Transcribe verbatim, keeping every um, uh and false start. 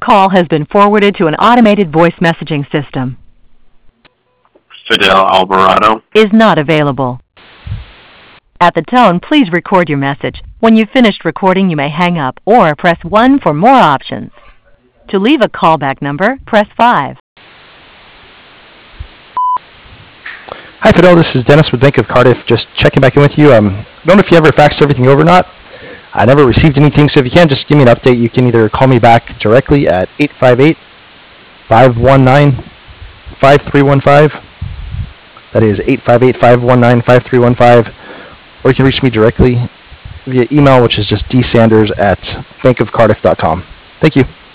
call has been forwarded to an automated voice messaging system. Fidel Alvarado Is not available. At the tone, please record your message. When you've finished recording, you may hang up or press one for more options. To leave a callback number, press five. Hi, Fidel. This is Dennis with Bank of Cardiff. Just checking back in with you. Um, I don't know if you ever faxed everything over or not. I never received anything, so if you can, just give me an update. You can either call me back directly at eight five eight, five one nine, five three one five. That is eight five eight, five one nine, five three one five. Or you can reach me directly via email, which is just dsanders at bankofcardiff dot com. Thank you.